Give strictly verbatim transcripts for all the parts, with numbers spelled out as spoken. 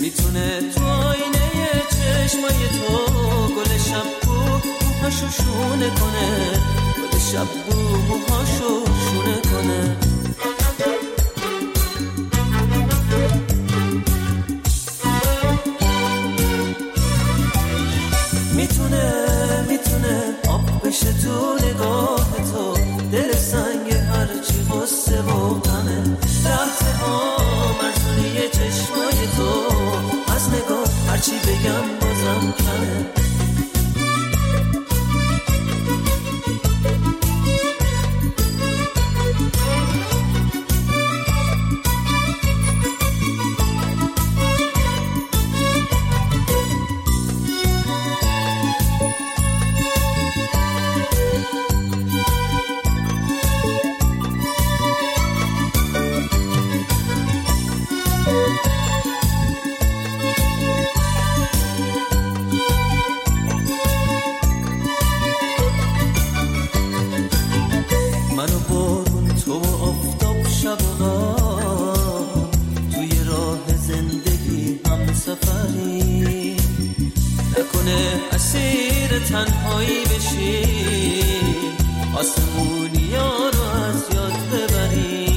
میتونه تو آینه چشمای تو گل شبو موهاشو شونه کنه، گل شبو موهاشو شونه کنه. میتونه میتونه آب بشه تو نگاه تو، دل سنگ هرچی غصه و غمه، رفته ها مرزونی چشمای تو، از نگاه هرچی بگم بازم کمه. تنهایی بشی آسمونی ها رو از یاد ببری.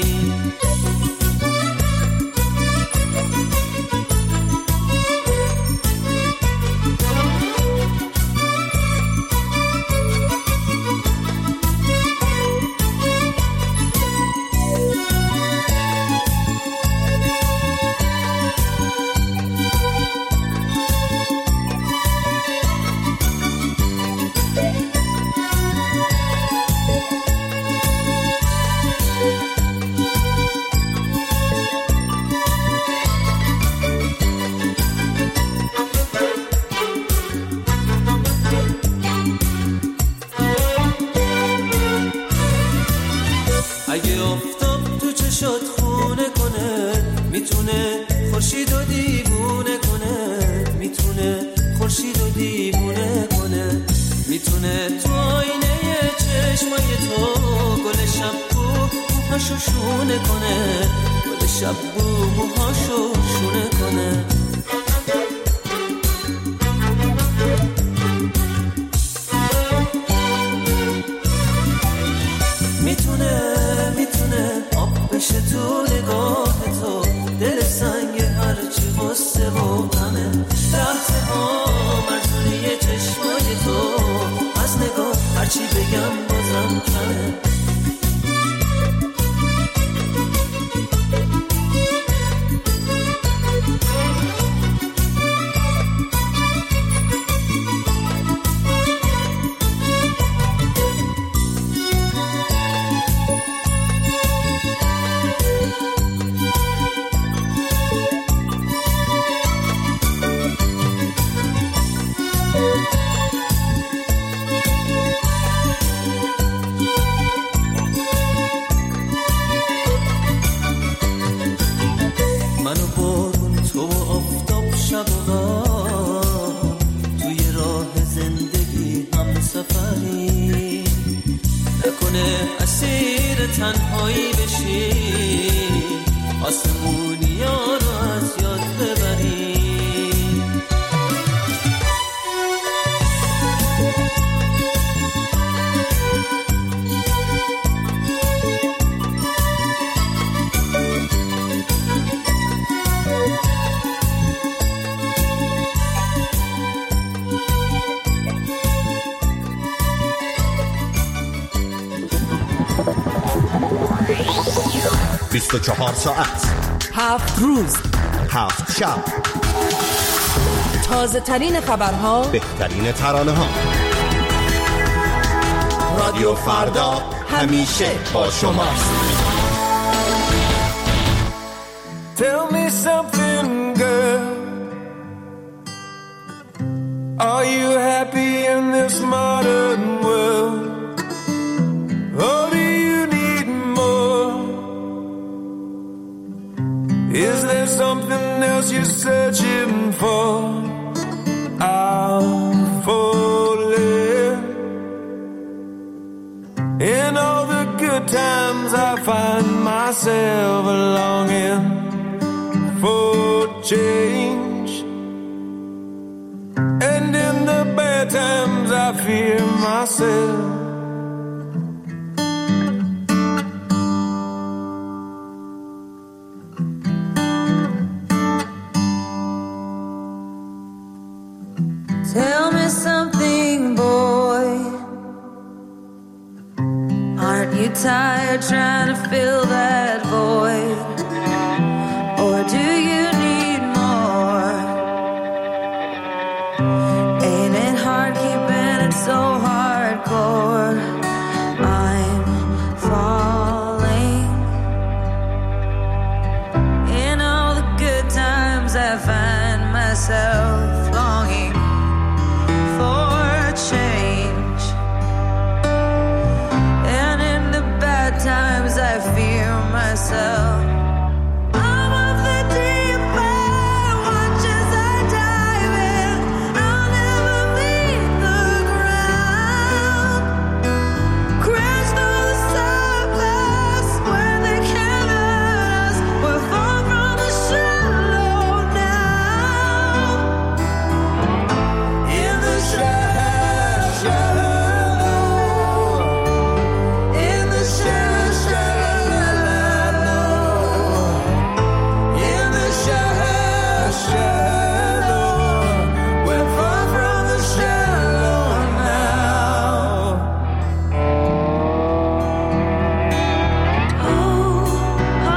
اگه آفتاب تو چشات خونه کنه، میتونه خورشید و دیوونه کنه، میتونه خورشید و دیوونه کنه. میتونه تو آینه چشمای تو گل شبو موهاشو شونه کنه، گل شبو موهاشو شونه کنه. میتونه میتونه آب بشه تو نگاه تو، دل سنگ هرچی غصه و غمه، رفته ها مرزونی چشمای تو، از نگاه هرچی بگم بازم کمه. منو بارون تو و آفتاب شب و غم، توی راه زندگی هم سفری، نکنه اسیر تنهایی بشی آسمونی ها رو از یاد ببری. بیست و چهار ساعت، هفت روز، هفت شب، تازه ترین خبرها، بهترین ترانه ها. رادیو فردا همیشه با شماست. Tell me something, girl. Are you happy in this modern world? Or do you need more? Is there something else you're searching for? I'm falling. In all the good times I find myself longing for change. I fear myself. Tell me something, boy. Aren't you tired trying to fill that void? Or do you need more? Ain't it hard keeping it so hardcore? I'm falling. In all the good times I find myself longing for change, and in the bad times I fear myself. I'm of the deep end, watch as I dive in. I'll never meet the ground. Crash through the surface where they can't hurt us. We're far from the shallow now. In the shallow, in the shallow, in the shallow, shallow. We're far from the shallow now. Oh, ah,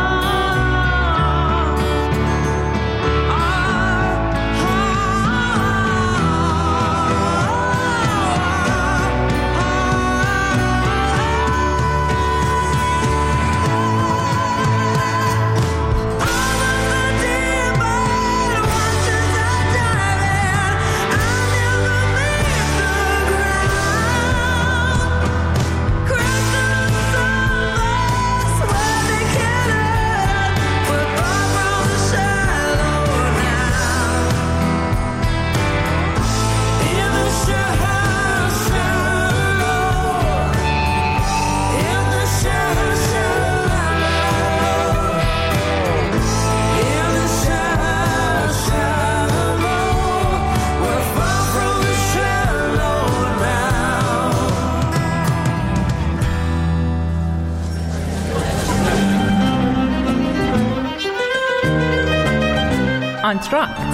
انتراکت.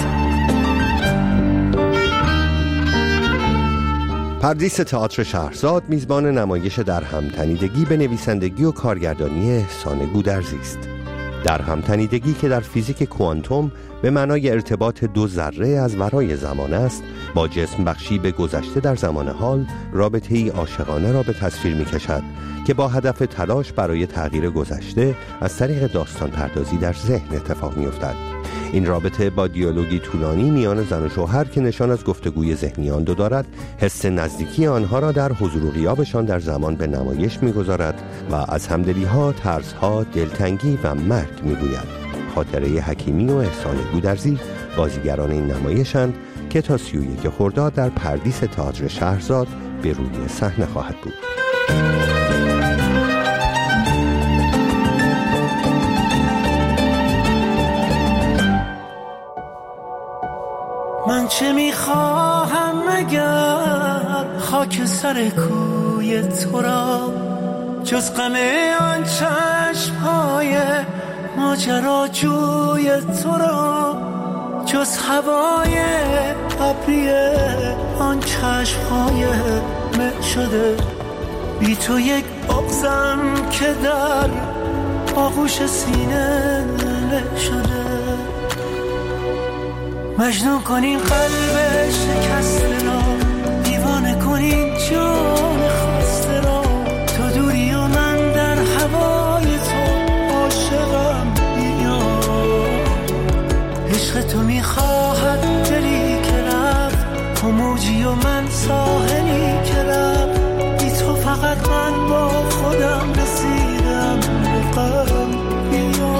پردیس تئاتر شهرزاد میزبان نمایش در همتنیدگی به نویسندگی و کارگردانی احسان گودرزی است. در همتنیدگی که در فیزیک کوانتوم به معنای ارتباط دو ذره از ورای زمان است، با جسم بخشی به گذشته در زمان حال رابطه‌ای عاشقانه را به تصویر می‌کشد که با هدف تلاش برای تغییر گذشته از طریق داستان پردازی در ذهن اتفاق می‌افتد. این رابطه با دیالوگی طولانی میان زن و شوهر که نشان از گفتگوی ذهنی آن دو دارد، حس نزدیکی آنها را در حضور و غیابشان در زمان به نمایش می‌گذارد و از همدلی‌ها، ترس‌ها، دلتنگی و مرگ می‌گوید. خاطره حکیمی و احسان گودرزی بازیگران این نمایشند که تا سی و یک خرداد در پردیس تئاتر شهرزاد به روی صحنه خواهد بود. من چه میخواهم مگر خاک سر کوی تو را، جز غم آن چشم‌های ماجراجوی تو را، جز هوای ابری آن چشم‌های مه شده. بی تو یک بغضم که در آغوش سینه له شده. مجنون کنین قلب شکسته را، دیوانه کنین جان خسته را. تو دوری و من در هوای تو عاشقم بیا. عشق تو میخواهد دلی که رفت، تو موجی و من ساحلی که رفت. بی تو فقط من با خودم رسیدم به غم بیا.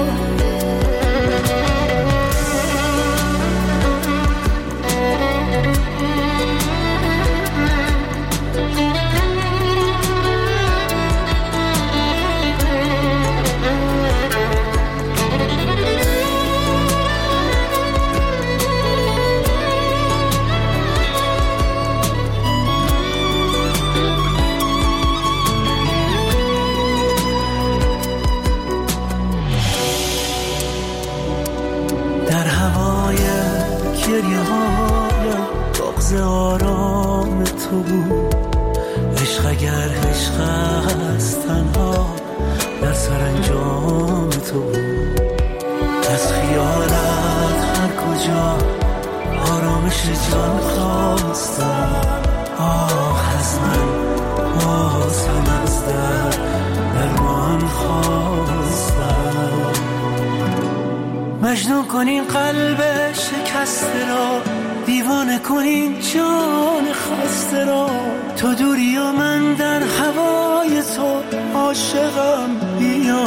گریه هایم بغض آرام تو بود. عشق اگر عشق است تنها در سرانجام تو بود. از خیالت هر کجا آرامش جان خواستم. آه از من باز هم از در درمان خواستم. مجنون کنین قلب شکسته را، دیوانه کنین جان خسته را. تو دوری و من در هوای تو عاشقم. بیا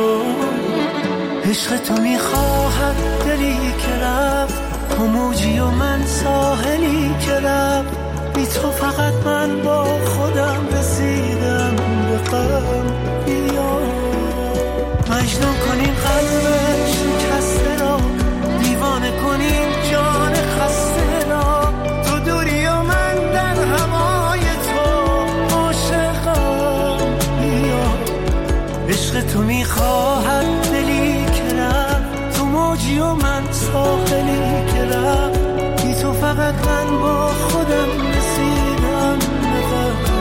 عشق تو میخواهد دلی که رفت، تو موجی و من ساحلی که رفت. بی تو فقط من با خودم رسیدم به غم. بیا مجنون کنیم قلب شکسته را، دیوانه کنیم جان خسته را. تو دوری و من در هوای تو عاشقم. بیا عشق تو میخواهد دلی که رفت، تو موجی و من ساحلی که رفت. بی تو فقط من با خودم رسیدم به غم.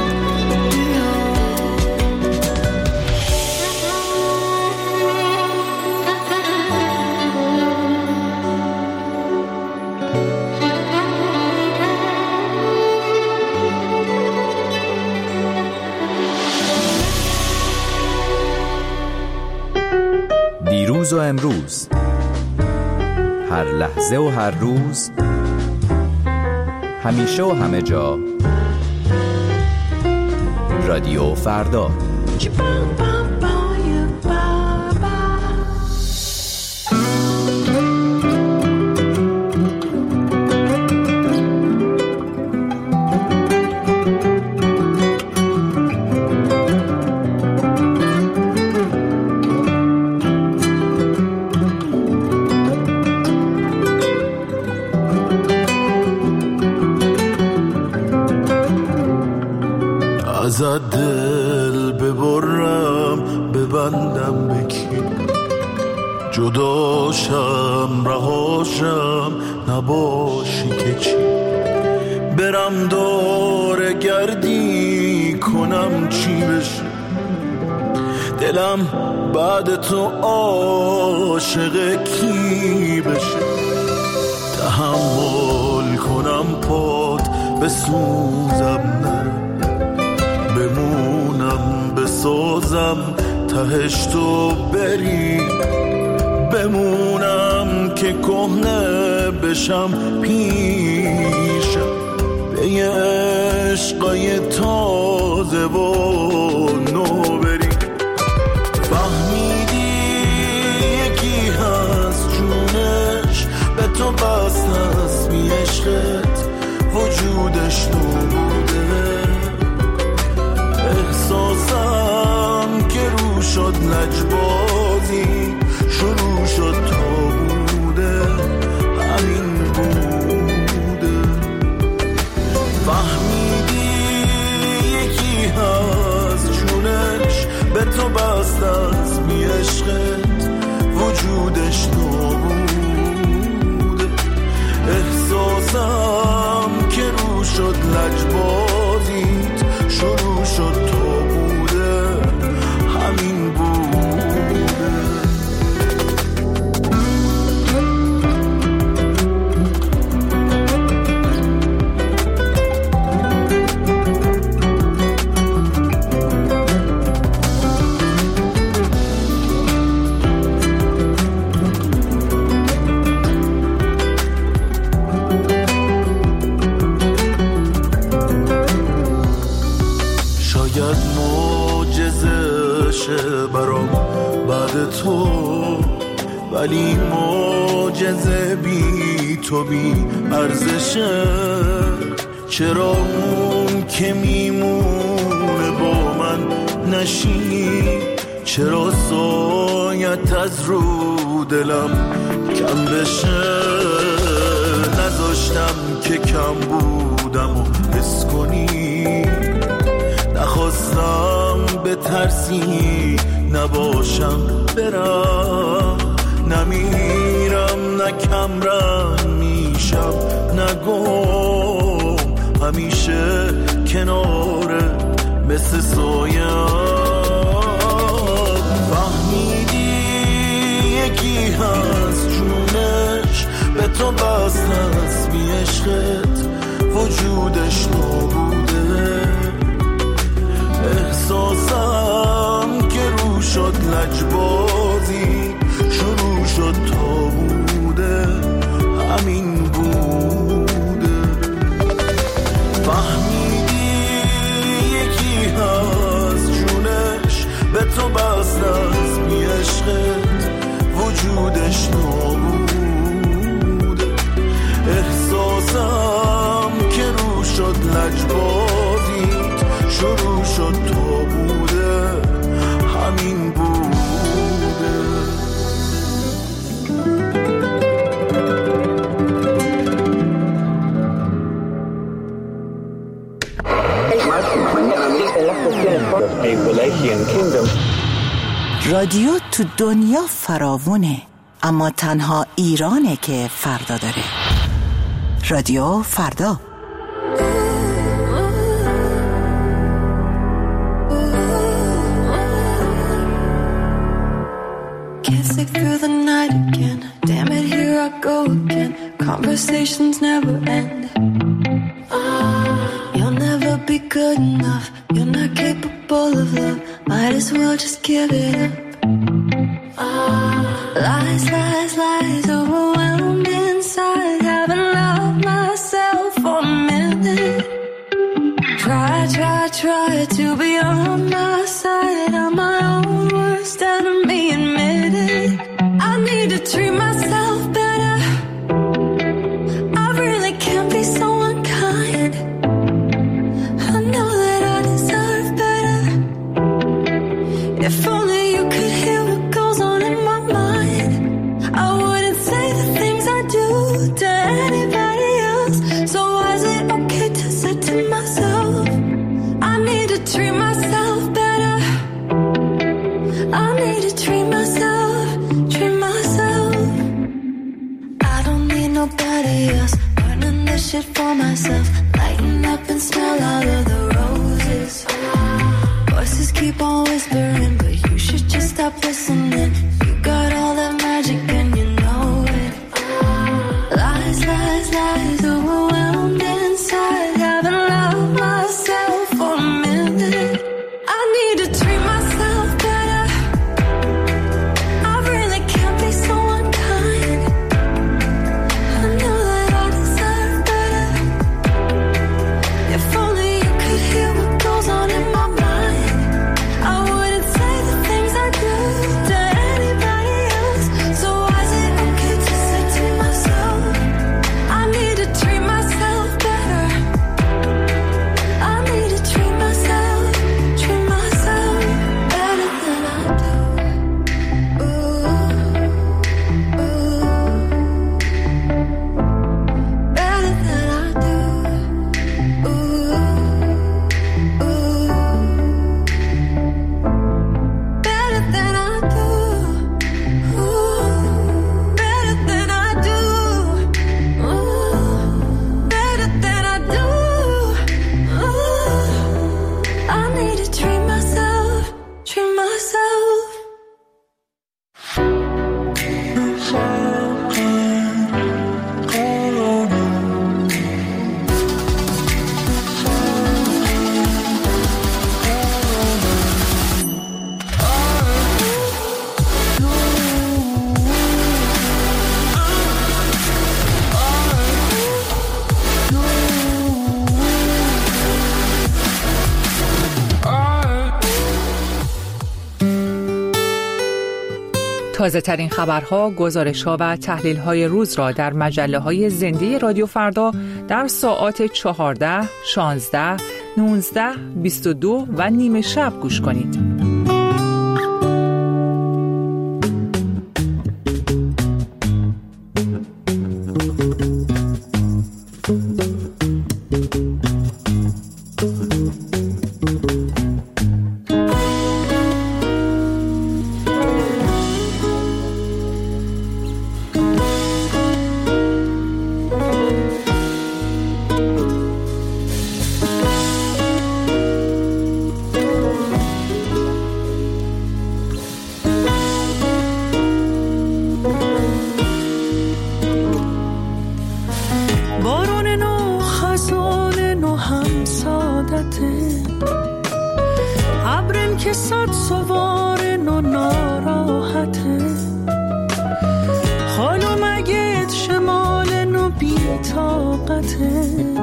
دیروز و امروز، هر لحظه و هر روز، همیشه و همه جا، رادیو فردا. ازت دل ببرم ببندم بکی، جداشم رهاشم نباشی که چی. برم دور گردی کنم چی بشی، دلم بعد تو عاشق کی بشه. تحمل کنم پات بسوزم نرم، بمونم بسازم تهش تو بری. بمونم که کهنه بشم پیشم، به یه عشقای تازه و نو بری. فهمیدی یکی هست جونش به تو بست هست، بی عشقت وجودش نبوده. احساسم که رو شد لجبازی، شروع شد تا بوده همین بوده. فهمیدی یکی هست جونش به تو بست از بی عشقت وجودش نبوده. احساسم که رو شد لجبازیت، شروع شد تو بوده همین بوده. برام بعد تو، ولی معجزه بی تو بی ارزشه. چرا اون که میمونه با من نشی، چرا سایت از رو دلم کم بشه. نذاشتم که کم بودم و حس کنی، نخواستم به ترسی نباشم برم. نمیرم نه کم رنگ میشم نگم همیشه کنارت مثل سایم. فهمیدی یکی هست جونش به تو بست هست بی عشقت وجودش نابوده. احساسم که رو شد لجبازی شروع شد تا بوده همین بوده. فهمیدی یکی هست جونش به تو بست از بی عشقت وجودش نابوده. احساسم که رو شد لجبازیت شروع شد تا بوده همین بوده. رادیو تو دنیا فراوونه، اما تنها ایرانه که فردا داره. رادیو فردا. Can't stick through the night again. Damn it, here I go again. Conversations never end. You'll never be good enough. You're not capable of love. Might as well just give it up. Lies, lies, lies, overwhelmed inside. Haven't loved myself for a minute. Try, try, try to be on my side. I'm my own worst enemy, admit it. I need to treat myself better. I really can't be so unkind. I know that I deserve better. If only you could hear what goes on in my mind. I wouldn't say the things I do to anybody else. So why is it okay to say to myself, I need to treat myself better. I need to treat myself, treat myself. I don't need nobody else. Learning this shit for myself. Lighten up and smell all of the roses. Voices keep on whispering, but you should just stop listening. You got all that magic and you know it. Lies, lies, lies, overwhelmed inside. Haven't loved myself for a minute. I need to treat myself better. I really can't be so unkind. I know that I deserve better. If only you could hear what goes on in my mind. I wouldn't say the things I do to anybody else. So why is it okay to say to myself, I need to treat myself better. I need to treat myself, treat myself better than I do. Ooh, ooh. Better than I do. Ooh, ooh. Better than I do. Ooh, better than I do. Ooh, better than I do. Ooh, I need to treat myself, treat myself. تازه ترین خبرها، گزارش‌ها و تحلیل‌های روز را در مجله‌های زنده رادیو فردا در ساعات چهارده، شانزده، نوزده، بیست و دو و نیمه شب گوش کنید. بارون نو خزان نو هم سادته عبرن که صد سوار نو ناراحته حالو مگید شمال نو بی طاقته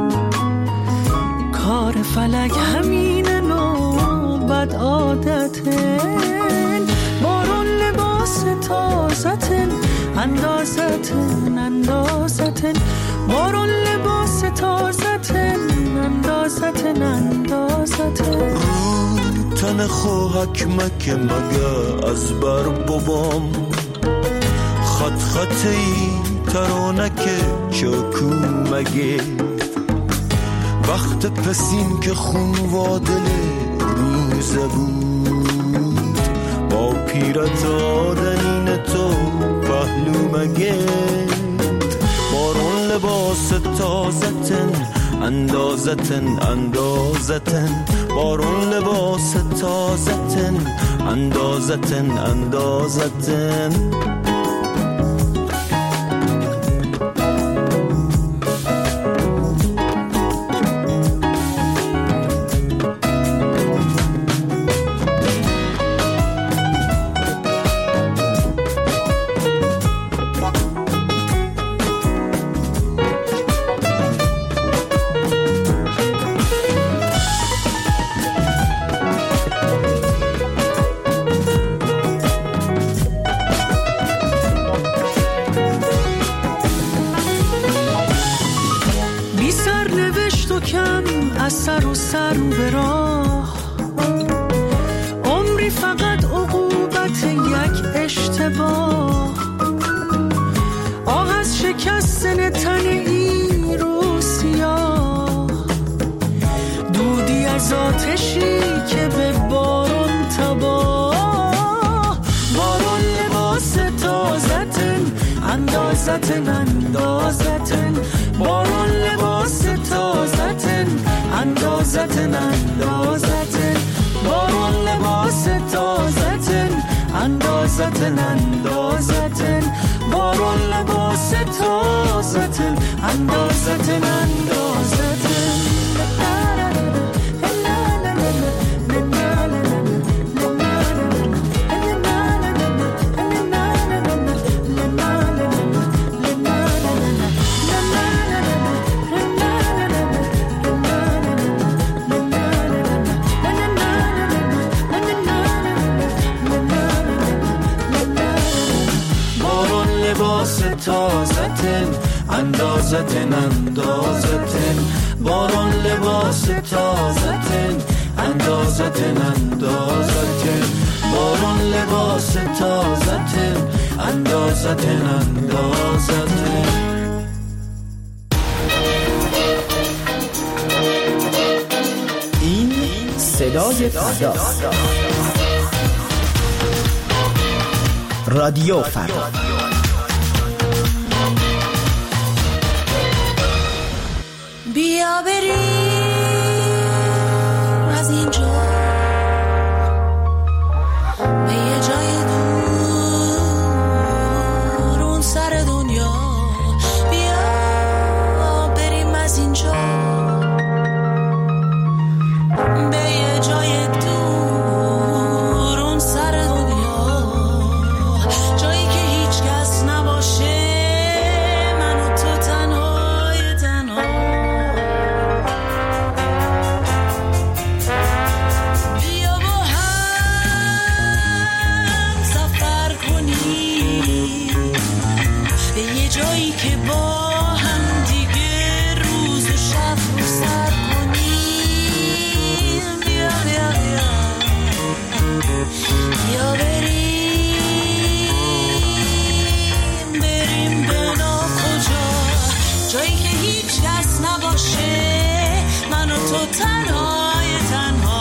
کار فلک همین نو بد عادته بارون لباس تازتن اندازتن اندازتن بارون لباس تازتن اندازتن اندازتن تن خوهک مکه مگه از بر بابام خط خطی ترانک چاکو مگه وقت پسین که خون وادل روزه بود با پیرت آدنین تو پهلو مگه بارون لباس تازتن اندازتن اندازتن بارون لباس تازتن اندازتن اندازتن سر و سر به راه عمری فقط عقوبت یک اشتباه آه از شکستن تن این رو سیاه دودی از آتشی که به بارون تباه بارون لباس تازتن اندازتن اندازتن بارون لباس تازتن اندازتن اندازتن بارون لباس تازتن اندازتن اندازتن بارون لباس تازتن اندازتن اندازتن تازتن اندازتن اندازتن بارون لباس تازتن اندازتن اندازتن بارون لباس تازتن اندازتن اندازتن این صدای فردا رادیو فردا بیا بریم از اینجا به یه جای دور اون سر دنیا بیا بریم از اینجا به یه جای دور اون سر دنیا جایی که هیچ کس نباشه من و تو تنهای تنها جایی که با هم دیگه روز و شب رو سر کنیم بیا بیا بیا بیا بریم بریم به ناکجا جایی که هیچ کس نباشه من و تو تنهای تنها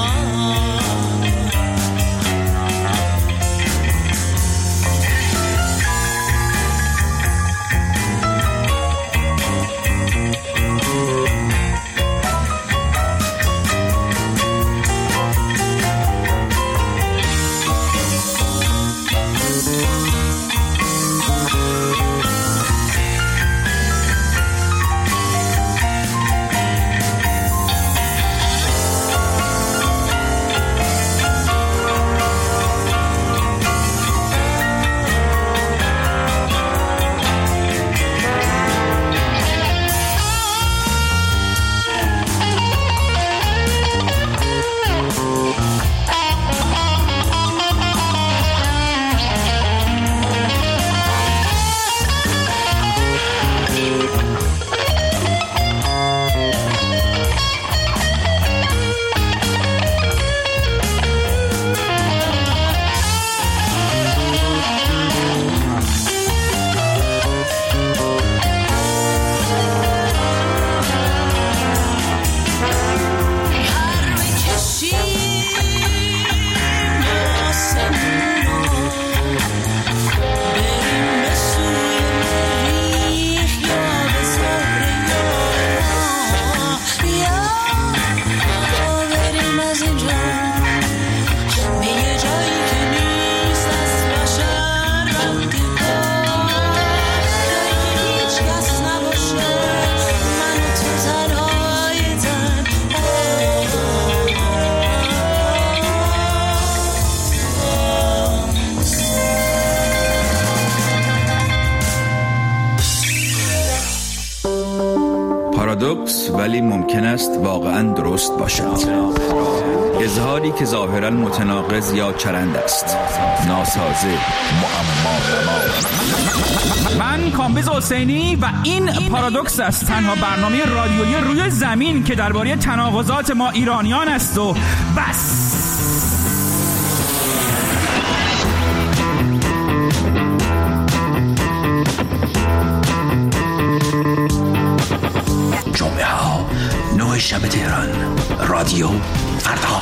پارادوکس ولی ممکن است واقعاً درست باشد. اظهاری که ظاهراً متناقض یا چرند است. ناسازه، معما. من کامبیز حسینی و این پارادوکس است، تنها برنامه رادیویی روی زمین که درباره تناقضات ما ایرانیان است و بس. جمعه ها نه شب تهران، رادیو فردا.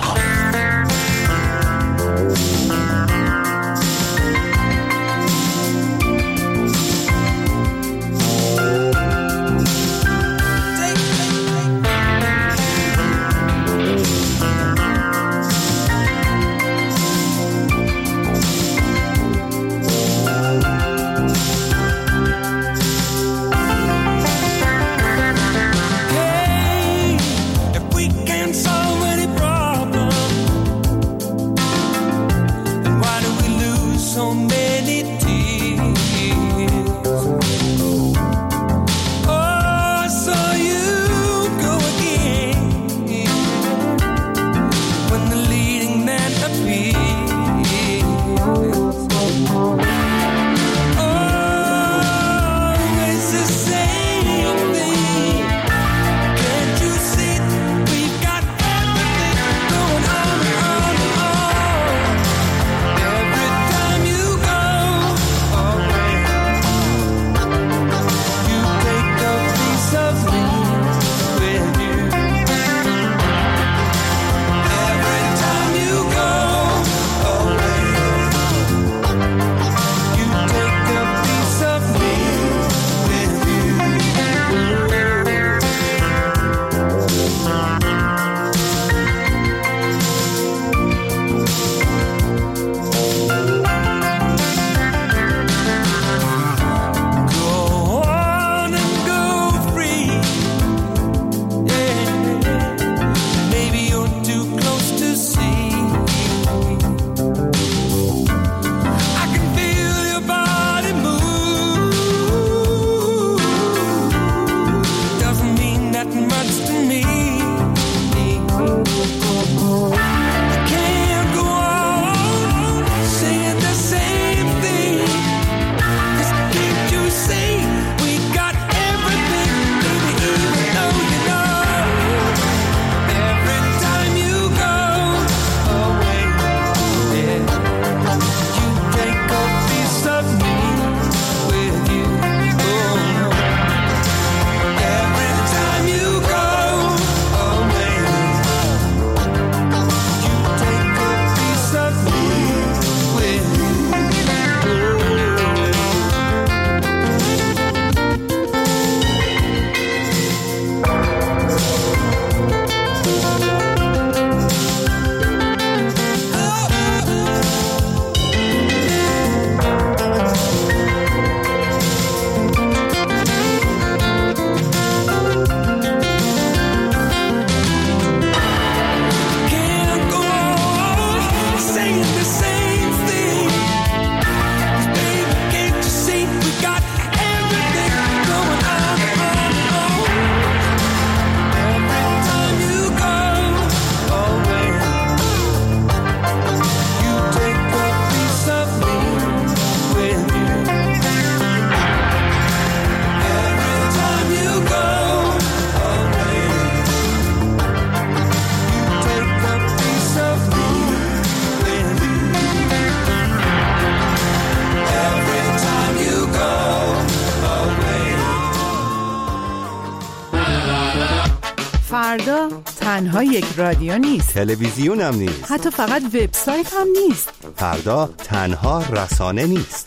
فردا تنها یک رادیو نیست، تلویزیون هم نیست، حتی فقط وبسایت هم نیست. فردا تنها رسانه نیست.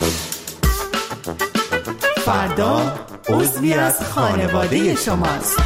فردا عضوی از خانواده شماست.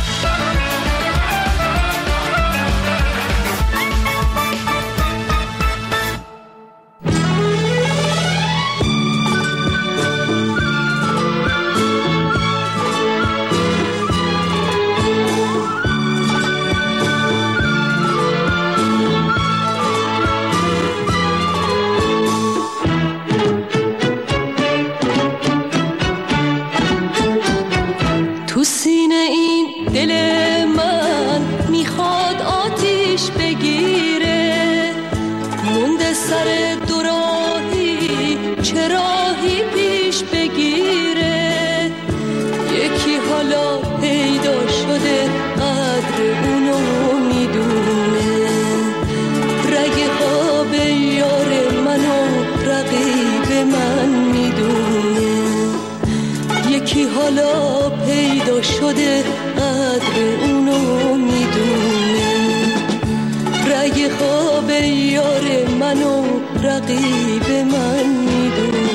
تو سینه ببین دل من میخواد آتیش بگیره، مونده سر دوراهی چه راهی پیش بگیره. یکی حالا پیدا شده قدر اونو میدونه، رگ خواب یار منو رقیب من میدونه. یکی حالا پیدا شده قدر اونو میدونه، رگ خواب یار منو رقیب من میدونه.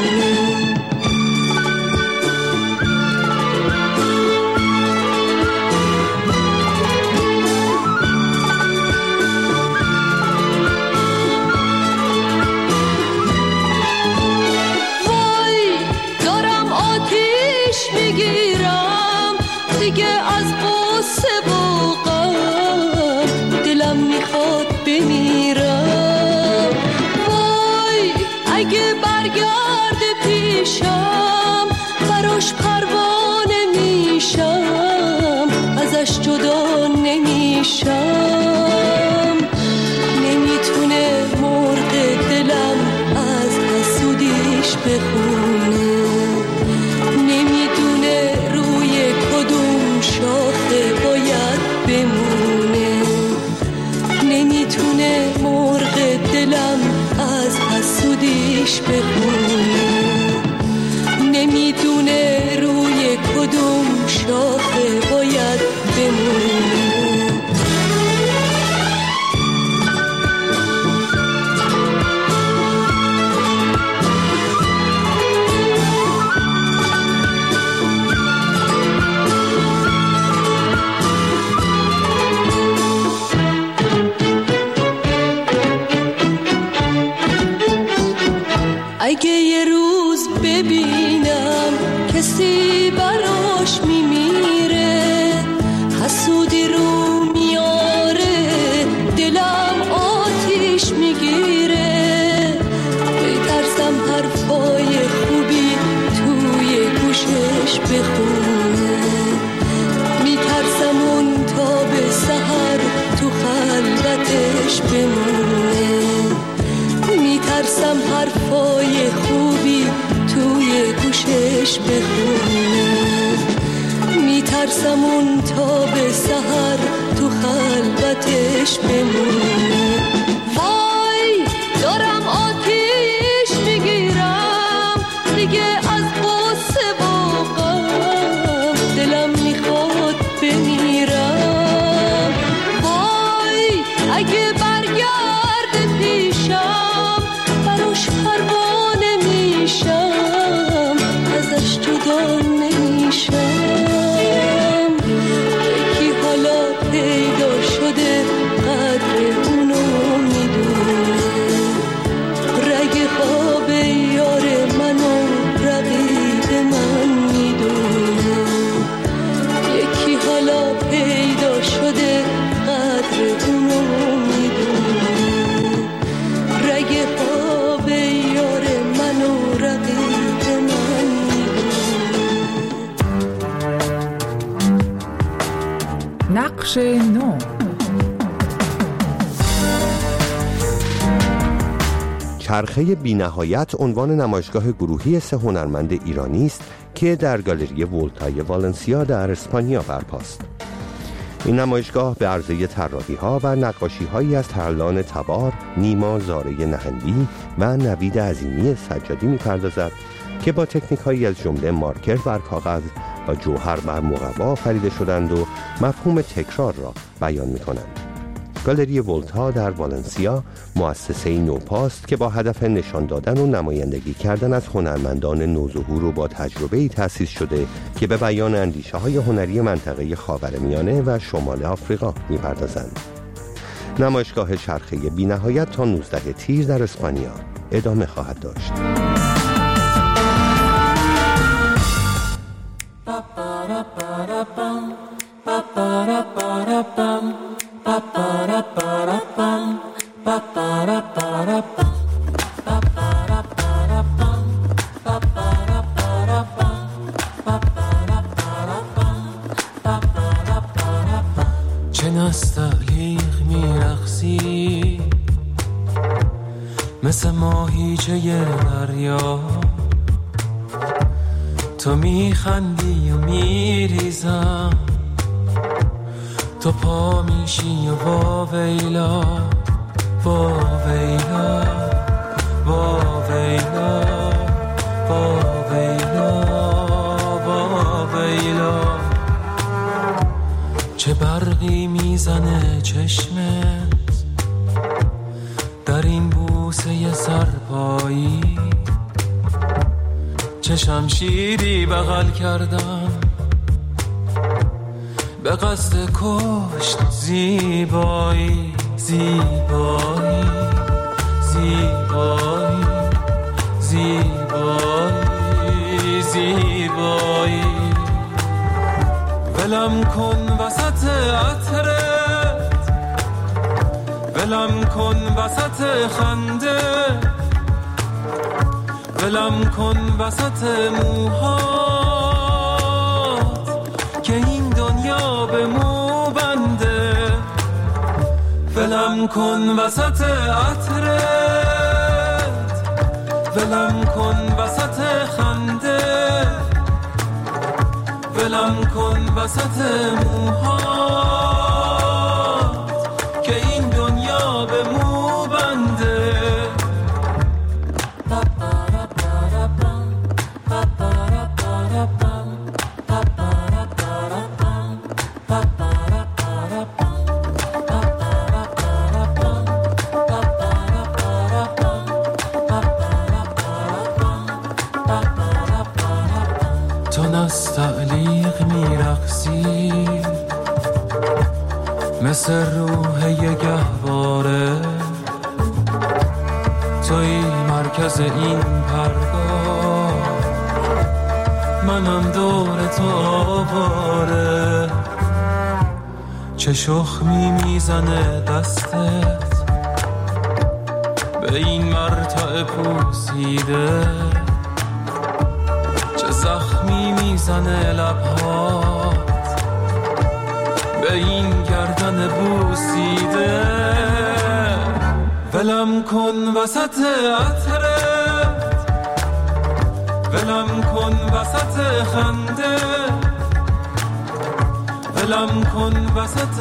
دیگه از قصه و غم دلم میخواد بمیرم. وای اگه برگرد پیشم براش پروانه میشم، ازش جدا نمیشم. نمیتونه مرغ دلم از حسودیش بخونه، نمیدونه روی کدوم شاخه باید بمونه. نمیتونه مرغ دلم از حسودیش بخونه، نمیدونه روی کدوم شاخه باید بمونه. اگه یه روز ببینم کسی براش میمیره، حسودی رو میاره دلم آتیش میگیره. بترسم حرفای خوبی توی گوشش بخونه، میترسم اون تا به سحر تو خلوتش بمونه. میترسم حرفای خوبی توی گوشش بخونه، میترسم اون تا به سحر تو خلوتش بمونه. وای دارم آتیش میگیرم دیگه از قصه و غم دلم میخواد بمیرم. وای اگه برگرد پیشم براش پروانه میشم، ازش جدا نمیشم. یکی حالا پیدا شده قدر اونو میدونه، رگ خواب یار منو رقیب من میدونه. یکی حالا پیدا شده قدر اونو میدونه، رگ خواب یار منو رقیب من میدونه. نقش نو. چرخه بی‌نهایت عنوان نمایشگاه گروهی سه هنرمند ایرانی است که در گالری ولتای والنسیا در اسپانیا برپاست. این نمایشگاه به عرضه طراحی‌ها و نقاشی‌هایی از ترلان تبار، نیما زاره نهندی و نوید عظیمی سجادی می‌پردازد که با تکنیک‌هایی از جمله مارکر بر کاغذ و جوهر بر مقوا آفریده شدند و مفهوم تکرار را بیان می‌کنند. گالری ولتا در والنسیا مؤسسه‌ای نوپاست که با هدف نشان دادن و نمایندگی کردن از هنرمندان نوظهور و با تجربه‌ای تأسیس شده که به بیان اندیشه‌های هنری منطقه خاورمیانه و شمال آفریقا می‌پردازند. نمایشگاه چرخه بی‌نهایت تا نوزدهم تیر در اسپانیا ادامه خواهد داشت. نستعلیق میرقصی مثل ماهیچه دریا، تو میخندی و میریزم، تو پا میشی و با ویلا با ویلا با ویلا با ویلا با ویلا. چه برقی میزنه چشمت در این بوسه سرپایی، چه شمشیری بغل کردم به قصد کشت زیبایی زیبایی زیبایی زیبایی زیبایی. ولم کن وسط عطرت، ولم کن وسط خنده، ولم کن وسط موهات که این دنیا به مو بنده. ولم کن وسط عطرت، ولم کن وسط خنده، ولم کن وسط موهات که این دنیا به مو بنده. تو نستعلیق میرقصی مثل روح یه گهواره، توی مرکز این پرگاه، منم دور تو آواره. چه شخمی میزنه دستت به این مرتع پوسیده، چه زخمی میزنه لبهات به این گردن بوسیده. ولم کن وسط عطرت، ولم کن وسط خنده، ولم کن وسط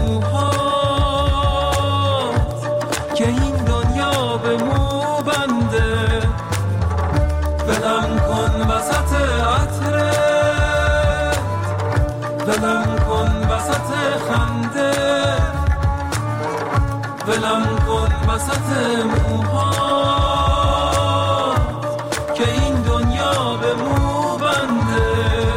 موهات که این دنیا به مو بنده. ولم کن وسط عطرت، ولم کن وسط خنده، ولم کن وسط موهات که این دنیا به مو بنده.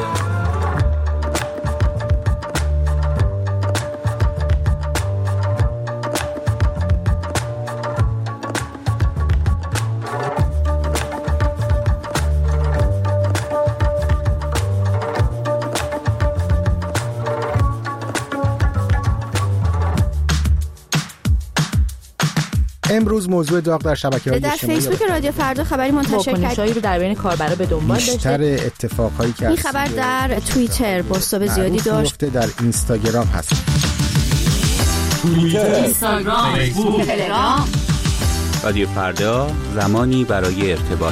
امروز موضوع داغ در شبکه‌های اجتماعی در فیسبوک رادیو فردا خبری منتشر کرد. واکنش‌هایی رو در بین کاربرا به دنبال داشته. بیشتر اتفاقایی که این خبر در توییتر بازتاب زیادی داشت. در اینستاگرام هست. توییتر، اینستاگرام، فیسبوک، تلگرام. رادیو فردا، زمانی برای ارتباط.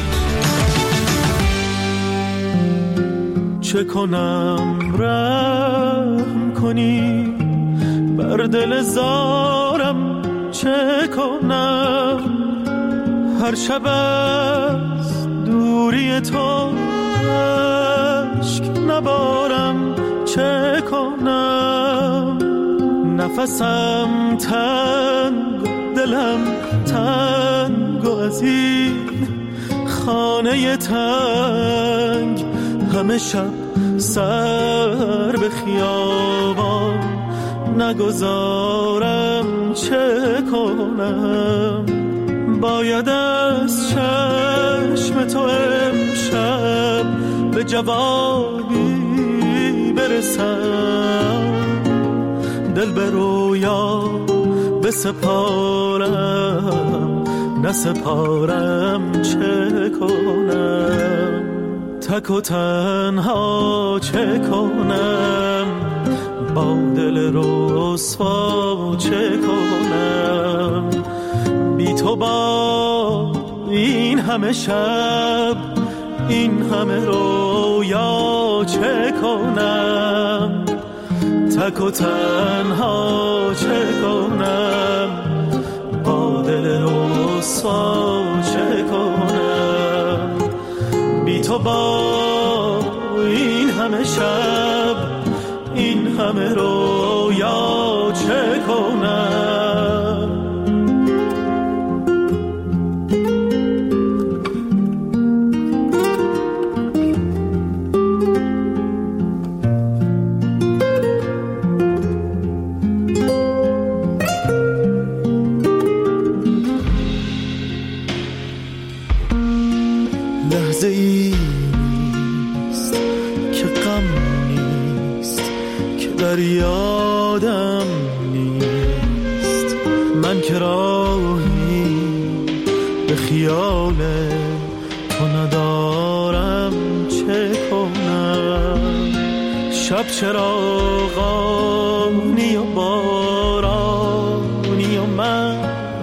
چه کنم رحم کنی بر دل زارم، چه کنم هر شب از دوری تو اشک نبارم، چه کنم نفسم تنگ دلم تنگ و از این خانه تنگ همه شب سر به خیابان نگذارم، چه کنم باید از چشم تو امشب به جوابی برسم، دل به رویا بسپارم نسپارم، چه کنم تک و تنها چه کنم با دل رسوا چه کنم، بی تو با این همه شب این همه رویا چه کنم، تک و تنها چه کنم، با دل رسوا چه کنم، بی تو با این همه شب این همه رویا چه کنم. لحظه ای نیست که غم نیست که در یادم نیست، من که راهی به خیال تو ندارم چه کنم، شب چراغانی و بارانی و من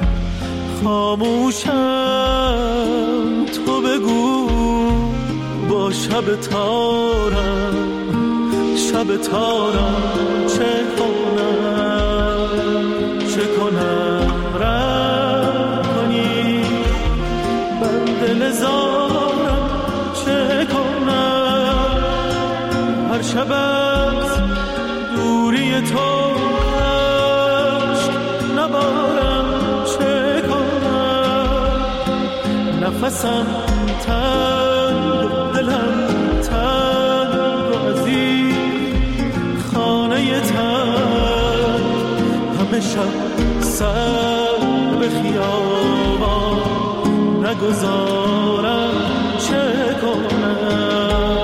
خاموشم، تو بگو با شب تارم شب تارم چه کنم، چه کنم رم کنی بند نزارم چه کنم، هر شب از دوری تو عشق نبارم چه کنم، نفسم تنگ دلم تنگ از این خانه تنگ، همه شب سر به خیابان نگذارم چه کنم.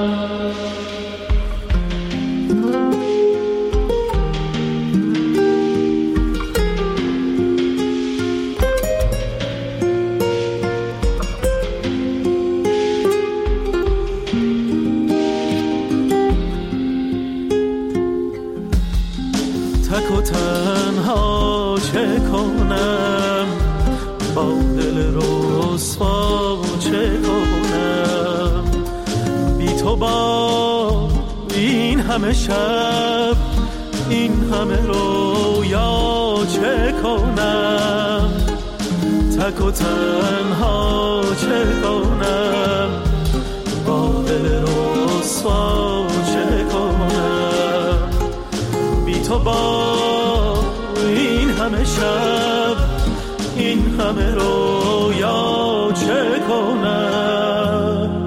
تک و تنها چه کنم، با دل رسوا چه کنم، بی تو با این همه شب این همه رویا چه کنم، تک و تنها چه کنم، با دل رسوا چه کنم، بی تو با این همه شب این همه رویا چه کنم.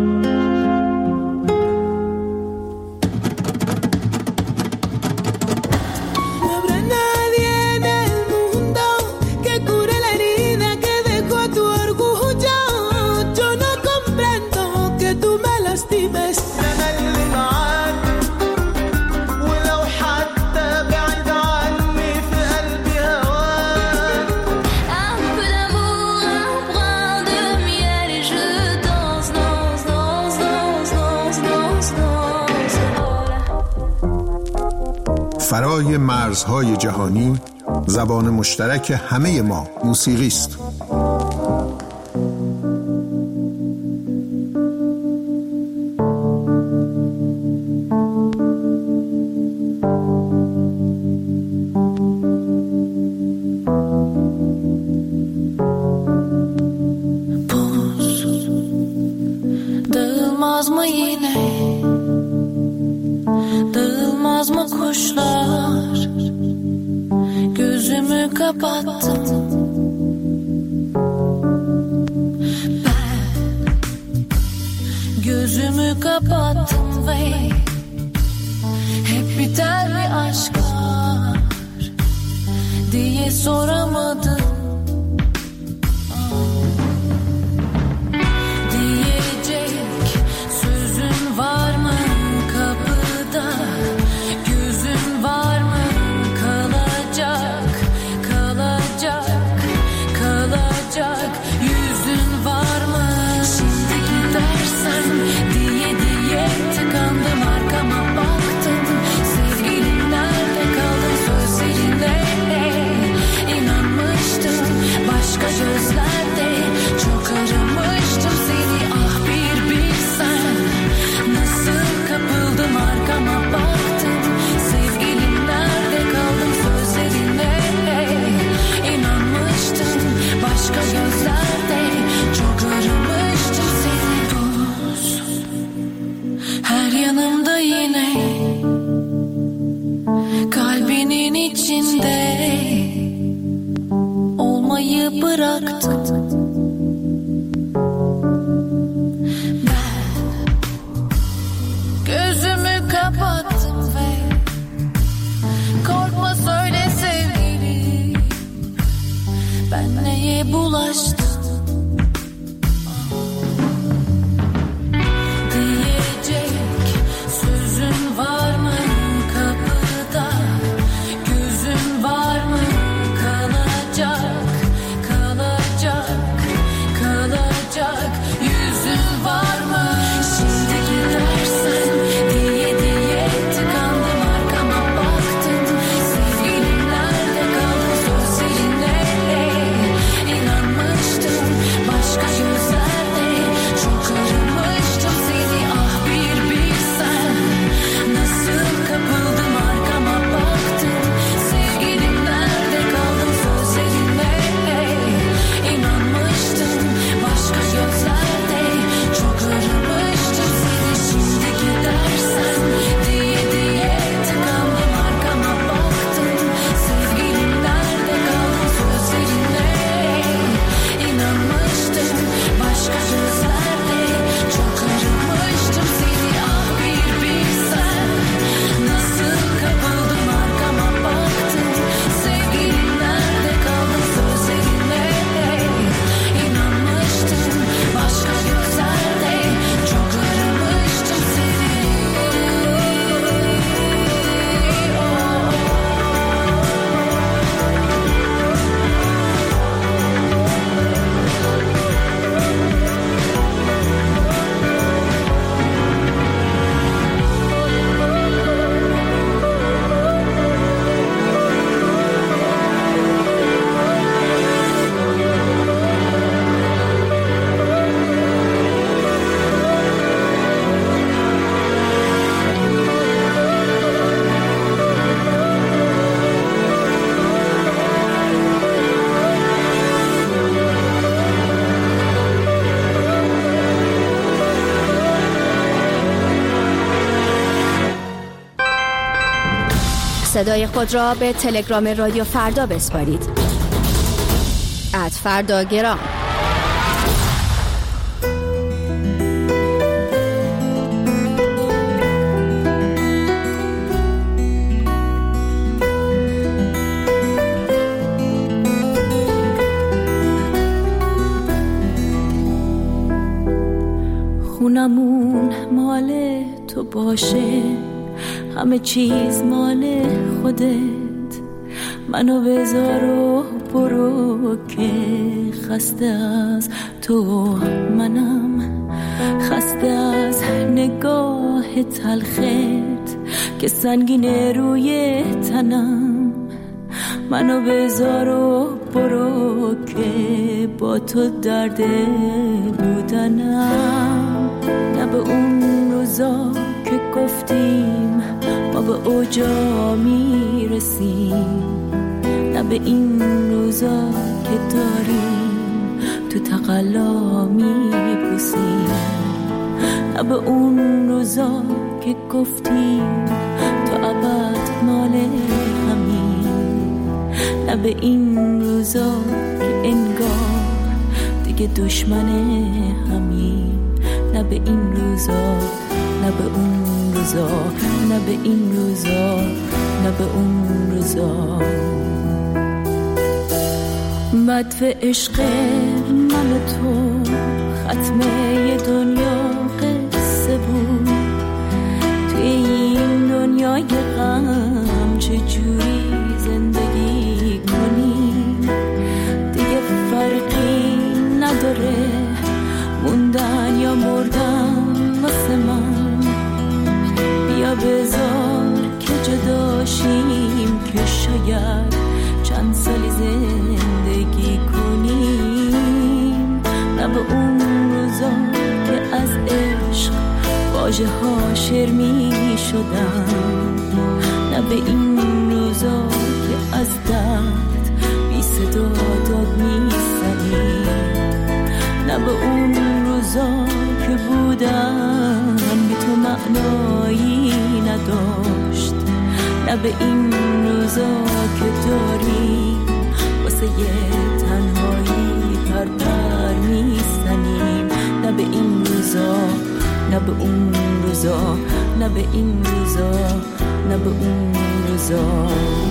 فرای مرزهای جهانی زبان مشترک همه ما موسیقی است. Dağılmaz mı yine, dağılmaz mı kuşlar, gözümü kapattım ben, gözümü kapattım ve hep biter bir aşk var diye soramadım. Diye diye tıkandım, arkama baktım, sevgilim içinde olmayı bıraktım. Ben gözümü kapattım ve korkma söyle sevgilim, ben neye bulaştım? صدای خود را به تلگرام رادیو فردا بسپارید. ات فرداگرام. خونمون مال تو باشه، همه چیز مال خودت، منو بذار و برو که خسته از تو منم، خسته از نگاه تلخت که سنگینه روی تنم، منو بذار و برو که با تو درد بودنم، نه به اون روزا که گفتیم ما به اوجا میرسیم، نه به این روزا که داریم تو تقلا میپوسیم، نه به اون روزا که گفتیم تو ابد مال همین، نه به این روزا که انگار دیگه دشمن همین، نه به این روزا، نه به اون روزا، نه به این روزا، نه به اون روزا. مدفع عشق من و تو ختمه دنیا قصه بود، توی این دنیای غم چجوری زندگی کنیم، دیگه فرقی نداره موندن یا مردن واسه من، بیا بذار که جداشیم که شاید چند سالی زندگی کنیم، نه به اون روزا که از عشق واژه ها شعر می شدن، نه به این روزا که از درد بی صدا داد می زنیم، نه به اون روزا که بودن بی تو معنایی نداشت، نه نه به این روزا که داری واسه یه تنهایی پر پر میزنیم. نه به این روزا، نه به اون روزا، نه به این روزا، نه به اون روزا.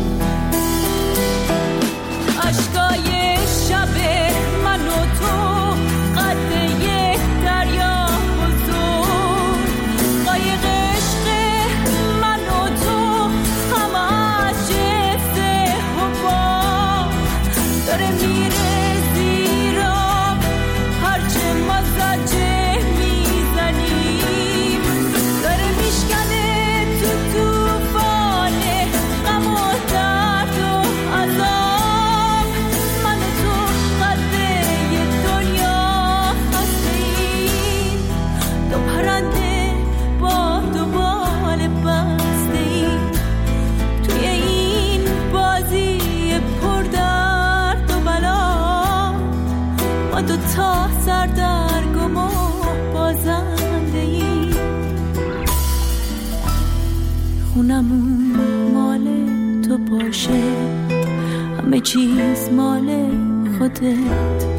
عشقای شب من و تو قد یک دریا بزرگ، قایق عشق من و تو همه از جنس حباب داره میره زیر آب. هرچه ما زجه میزنیم داره میشکنه تو توفان غم و درد و عذاب. من و تو قده دنیا خسته‌ایم، دو پرنده با دو بال بسته‌ایم توی این بازی پر درد و بلا. ما دو تا سردرگم و بازنده‌ایم. خونمون مال تو باشه، همه چیز مال خودت